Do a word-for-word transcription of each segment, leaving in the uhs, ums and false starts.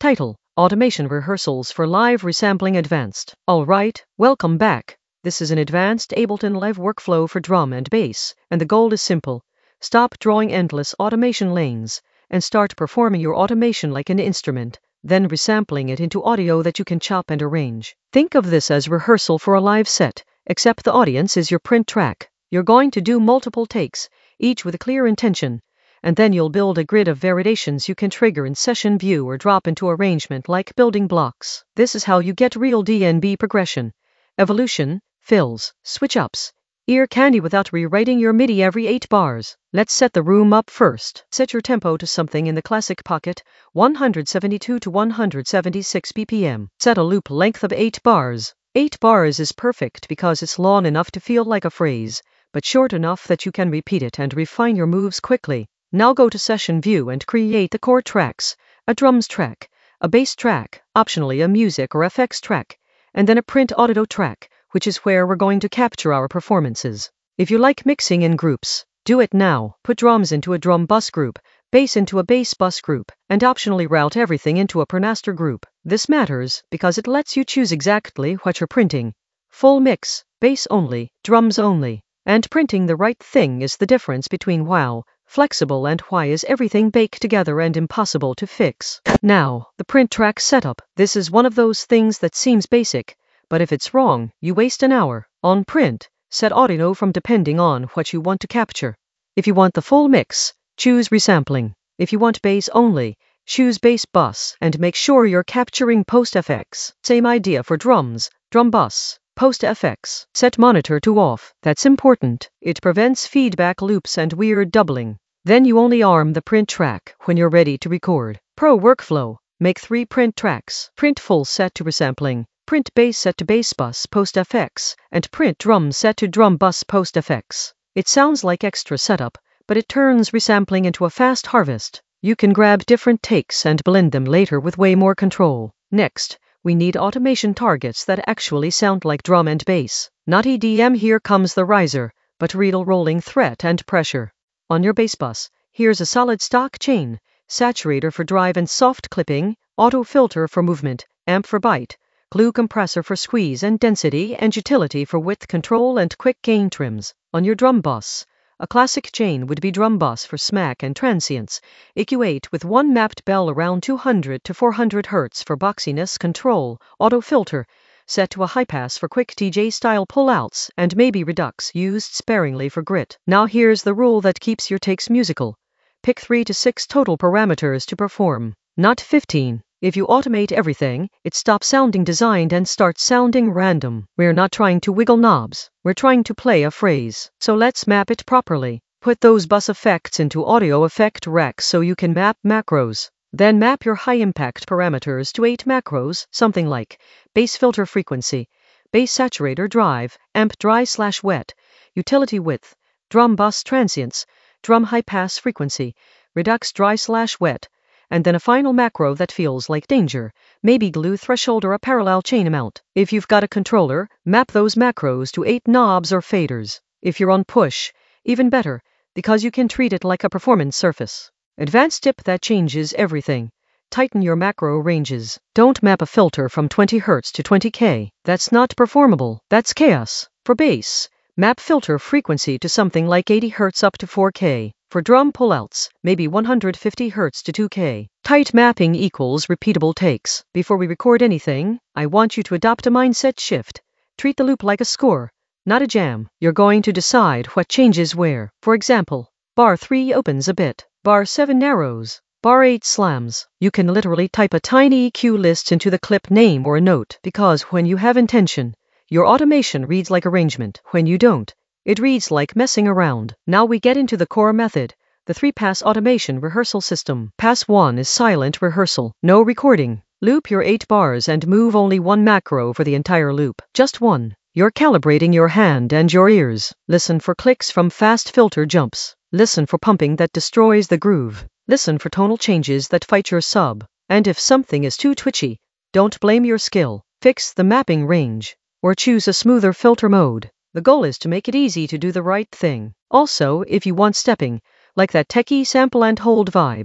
Title: Automation Rehearsals for Live Resampling Advanced. Alright, welcome back. This is an advanced Ableton Live workflow for drum and bass, and the goal is simple. Stop drawing endless automation lanes, and start performing your automation like an instrument, then resampling it into audio that you can chop and arrange. Think of this as rehearsal for a live set, except the audience is your print track. You're going to do multiple takes, each with a clear intention, and then you'll build a grid of variations you can trigger in session view or drop into arrangement like building blocks. This is how you get real D N B progression, evolution, fills, switch-ups, ear candy without rewriting your MIDI every eight bars. Let's set the room up first. Set your tempo to something in the classic pocket, one seventy-two to one seventy-six B P M. Set a loop length of eight bars. eight bars is perfect because it's long enough to feel like a phrase, but short enough that you can repeat it and refine your moves quickly. Now go to session view and create the core tracks, a drums track, a bass track, optionally a music or effects track, and then a print audio track, which is where we're going to capture our performances. If you like mixing in groups, do it now. Put drums into a drum bus group, bass into a bass bus group, and optionally route everything into a Pernaster group. This matters because it lets you choose exactly what you're printing. Full mix, bass only, drums only. And printing the right thing is the difference between wow, flexible and why is everything baked together and impossible to fix. Now, the print track setup. This is one of those things that seems basic, but if it's wrong, you waste an hour. On print, set audio from depending on what you want to capture. If you want the full mix, choose resampling. If you want bass only, choose bass bus and make sure you're capturing post effects. Same idea for drums, drum bus, post effects. Set monitor to off. That's important. It prevents feedback loops and weird doubling. Then you only arm the print track when you're ready to record. Pro workflow. Make three print tracks. Print full set to resampling. Print bass set to bass bus post effects, and print drum set to drum bus post effects. It sounds like extra setup, but it turns resampling into a fast harvest. You can grab different takes and blend them later with way more control. Next, we need automation targets that actually sound like drum and bass. Not E D M, here comes the riser, but real rolling threat and pressure. On your bass bus, here's a solid stock chain, saturator for drive and soft clipping, auto filter for movement, amp for bite, glue compressor for squeeze and density, and utility for width control and quick gain trims. On your drum bus, a classic chain would be drum bus for smack and transients, E Q eight with one mapped bell around two hundred to four hundred hertz for boxiness control, auto filter, set to a high pass for quick D J style pullouts, and maybe redux used sparingly for grit. Now here's the rule that keeps your takes musical. Pick three to six total parameters to perform, not fifteen. If you automate everything, it stops sounding designed and starts sounding random. We're not trying to wiggle knobs, we're trying to play a phrase. So let's map it properly. Put those bus effects into audio effect racks so you can map macros. Then map your high impact parameters to eight macros, something like bass filter frequency, bass saturator drive, amp dry slash wet, utility width, drum bus transients, drum high pass frequency, redux dry slash wet, and then a final macro that feels like danger, maybe glue threshold or a parallel chain amount. If you've got a controller, map those macros to eight knobs or faders. If you're on push, even better, because you can treat it like a performance surface. Advanced tip that changes everything. Tighten your macro ranges. Don't map a filter from twenty hertz to twenty K. That's not performable. That's chaos. For bass, map filter frequency to something like eighty hertz up to four K. For drum pullouts, maybe one hundred fifty hertz to two K. Tight mapping equals repeatable takes. Before we record anything, I want you to adopt a mindset shift. Treat the loop like a score, not a jam. You're going to decide what changes where. For example, bar three opens a bit, bar seven narrows, bar eight slams. You can literally type a tiny E Q list into the clip name or a note, because when you have intention, your automation reads like arrangement. When you don't, it reads like messing around. Now we get into the core method, the three-pass automation rehearsal system. Pass one is silent rehearsal, no recording. Loop your eight bars and move only one macro for the entire loop. Just one. You're calibrating your hand and your ears. Listen for clicks from fast filter jumps. Listen for pumping that destroys the groove. Listen for tonal changes that fight your sub. And if something is too twitchy, don't blame your skill. Fix the mapping range, or choose a smoother filter mode. The goal is to make it easy to do the right thing. Also, if you want stepping, like that techie sample and hold vibe,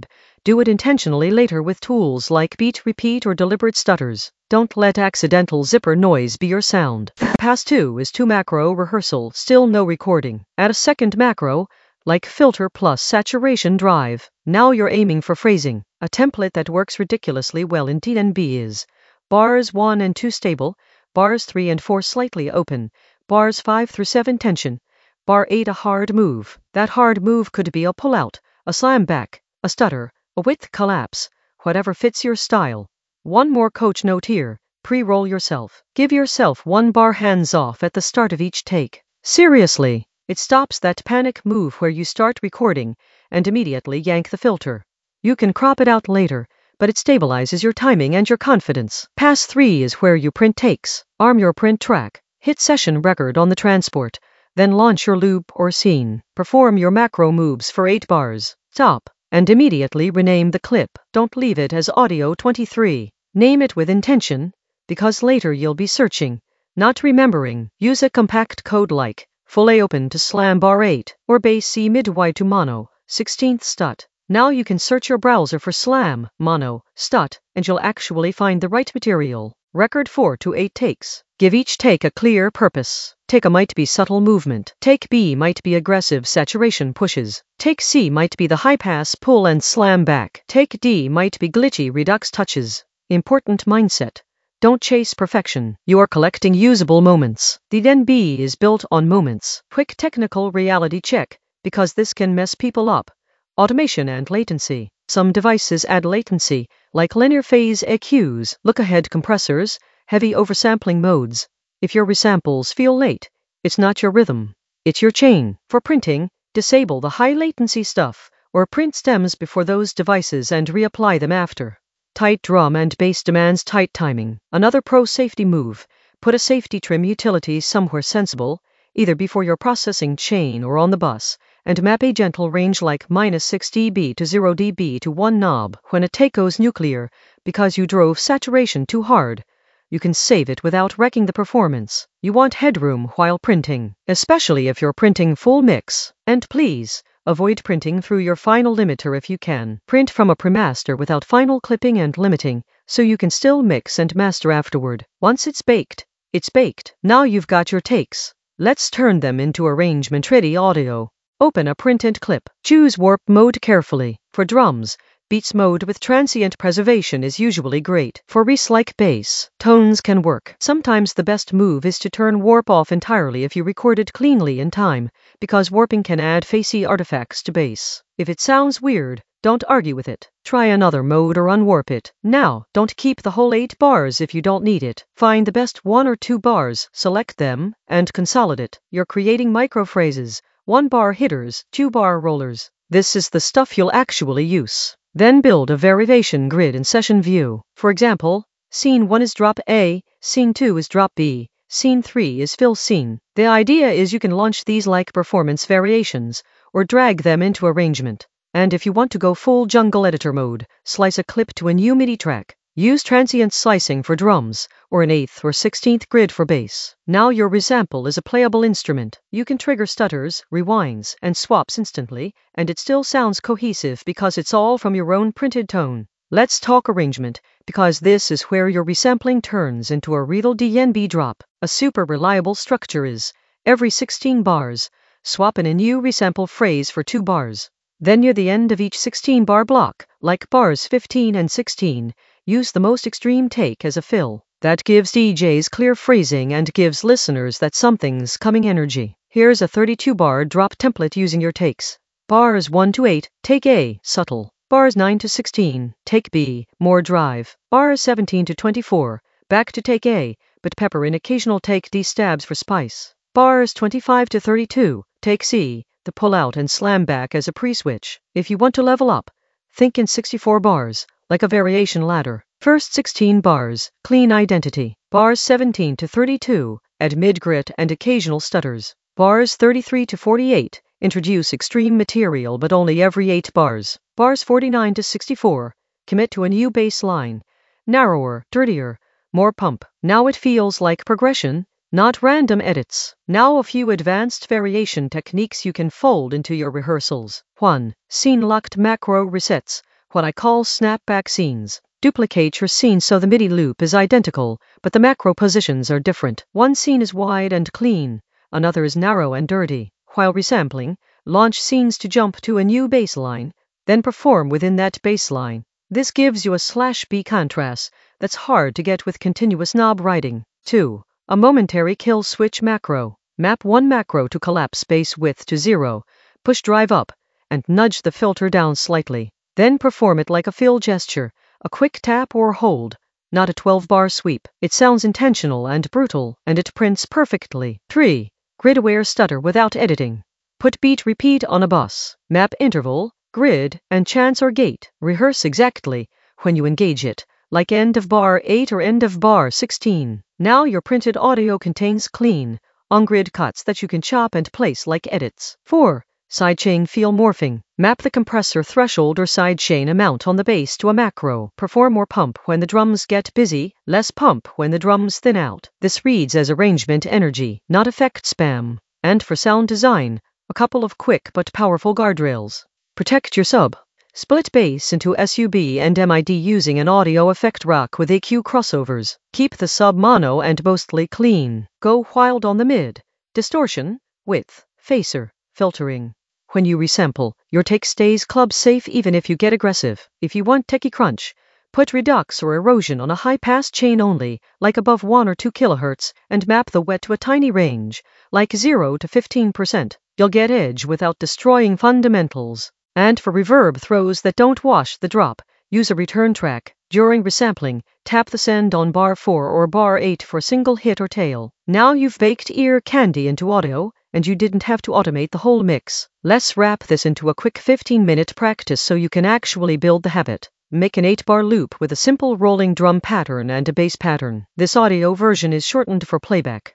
Do it intentionally later with tools like beat, repeat, or deliberate stutters. Don't let accidental zipper noise be your sound. Pass two is two macro rehearsal, still no recording. Add a second macro, like filter plus saturation drive. Now you're aiming for phrasing. A template that works ridiculously well in D N B is bars one and two stable, bars three and four slightly open, bars five through seven tension, bar eight a hard move. That hard move could be a pull-out, a slam back, a stutter, a width collapse, whatever fits your style. One more coach note here, pre-roll yourself. Give yourself one bar hands off at the start of each take. Seriously, it stops that panic move where you start recording and immediately yank the filter. You can crop it out later, but it stabilizes your timing and your confidence. Pass three is where you print takes. Arm your print track, hit session record on the transport, then launch your loop or scene. Perform your macro moves for eight bars. Stop, and immediately rename the clip. Don't leave it as audio twenty-three. Name it with intention, because later you'll be searching, not remembering. Use a compact code like full A open to slam bar eight, or bass C mid wide to mono, sixteenth stut. Now you can search your browser for slam, mono, stut, and you'll actually find the right material. Record four to eight takes. Give each take a clear purpose. Take A might be subtle movement. Take B might be aggressive saturation pushes. Take C might be the high pass pull and slam back. Take D might be glitchy redux touches. Important mindset. Don't chase perfection. You are collecting usable moments. The D N B is built on moments. Quick technical reality check, because this can mess people up. Automation and latency. Some devices add latency, like linear phase E Qs, look-ahead compressors, heavy oversampling modes. If your resamples feel late, it's not your rhythm, it's your chain. For printing, disable the high latency stuff, or print stems before those devices and reapply them after. Tight drum and bass demands tight timing. Another pro safety move, put a safety trim utility somewhere sensible, either before your processing chain or on the bus, and map a gentle range like minus six decibels to zero decibels to one knob. When a take goes nuclear, because you drove saturation too hard, you can save it without wrecking the performance. You want headroom while printing, especially if you're printing full mix. And please, avoid printing through your final limiter if you can. Print from a premaster without final clipping and limiting, so you can still mix and master afterward. Once it's baked, it's baked. Now you've got your takes. Let's turn them into arrangement-ready audio. Open a print and clip. Choose warp mode carefully. For drums, beats mode with transient preservation is usually great. For res like bass, tones can work. Sometimes the best move is to turn warp off entirely if you recorded cleanly in time, because warping can add facey artifacts to bass. If it sounds weird, don't argue with it. Try another mode or unwarp it. Now, don't keep the whole eight bars if you don't need it. Find the best one or two bars, select them, and consolidate. You're creating microphrases, one-bar hitters, two-bar rollers. This is the stuff you'll actually use. Then build a variation grid in session view. For example, scene one is drop A, scene two is drop B, scene three is fill scene. The idea is you can launch these like performance variations, or drag them into arrangement. And if you want to go full jungle editor mode, slice a clip to a new MIDI track. Use transient slicing for drums, or an eighth or sixteenth grid for bass. Now your resample is a playable instrument. You can trigger stutters, rewinds, and swaps instantly, and it still sounds cohesive because it's all from your own printed tone. Let's talk arrangement, because this is where your resampling turns into a real D N B drop. A super reliable structure is, every sixteen bars, swap in a new resample phrase for two bars. Then near the end of each sixteen bar block, like bars fifteen and sixteen, use the most extreme take as a fill. That gives D Js clear phrasing and gives listeners that something's coming energy. Here's a thirty-two bar drop template using your takes. Bars one to eight, take A, subtle. Bars nine to sixteen, take B, more drive. Bars seventeen to twenty-four, back to take A, but pepper in occasional take D stabs for spice. Bars twenty-five to thirty-two, take C, the pull out and slam back as a pre-switch. If you want to level up, think in sixty-four bars, like a variation ladder. First sixteen bars, clean identity. Bars seventeen to thirty-two, add mid-grit and occasional stutters. Bars thirty-three to forty-eight, introduce extreme material but only every eight bars. Bars forty-nine to sixty-four, commit to a new bass line. Narrower, dirtier, more pump. Now it feels like progression, not random edits. Now a few advanced variation techniques you can fold into your rehearsals. one. Scene locked macro resets. what I call snapback scenes. Duplicate your scene so the MIDI loop is identical, but the macro positions are different. One scene is wide and clean, another is narrow and dirty. While resampling, launch scenes to jump to a new baseline, then perform within that baseline. This gives you a slash B contrast that's hard to get with continuous knob writing. two. A momentary kill switch macro. Map one macro to collapse bass width to zero, push drive up, and nudge the filter down slightly. Then perform it like a fill gesture, a quick tap or hold, not a twelve-bar sweep. It sounds intentional and brutal, and it prints perfectly. three. Grid-aware stutter without editing. Put beat repeat on a bus. Map interval, grid, and chance or gate. Rehearse exactly when you engage it, like end of bar eight or end of bar sixteen. Now your printed audio contains clean, on-grid cuts that you can chop and place like edits. four. Sidechain feel morphing. Map the compressor threshold or sidechain amount on the bass to a macro. Perform more pump when the drums get busy, less pump when the drums thin out. This reads as arrangement energy, not effect spam. And for sound design, a couple of quick but powerful guardrails. Protect your sub. Split bass into sub and mid using an audio effect rack with E Q crossovers. Keep the sub mono and mostly clean. Go wild on the mid. Distortion, width, phaser, filtering. When you resample, your take stays club safe even if you get aggressive. If you want techie crunch, put redux or erosion on a high pass chain only, like above one or two kilohertz, and map the wet to a tiny range, like zero to fifteen percent. You'll get edge without destroying fundamentals. And for reverb throws that don't wash the drop, use a return track. During resampling, tap the send on bar four or bar eight for single hit or tail. Now you've baked ear candy into audio, and you didn't have to automate the whole mix. Let's wrap this into a quick fifteen minute practice so you can actually build the habit. Make an eight bar loop with a simple rolling drum pattern and a bass pattern. This audio version is shortened for playback.